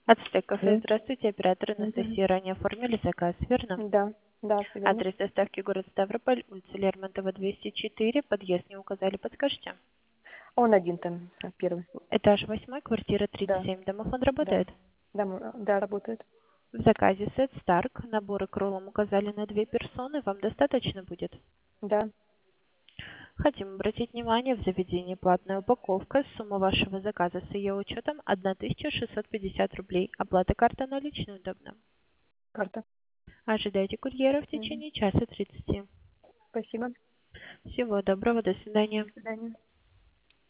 Ацтек кафе, Алло. здравствуйте, оператор Мгм. Анастасия. Ранее оформили заказ, верно? Да, да, всё верно. Адрес доставки город Ставрополь, улица Лермонтова, 204, подъезд не указали, подскажете? Он один там, первый. Этаж 8, квартира Да, 37, домофон да. работает? Да, да, работает. В заказе сет Старк, наборы кролом указали на 2 персоны, вам достаточно будет? Да. Хотим обратить внимание, в заведении платная упаковка, сумма вашего заказа с ее учетом 1650 рублей, оплата карта наличной удобно. Карта. Ожидайте курьера в Мгм. течение часа 30. Спасибо. Всего доброго, до До свидания. свидания.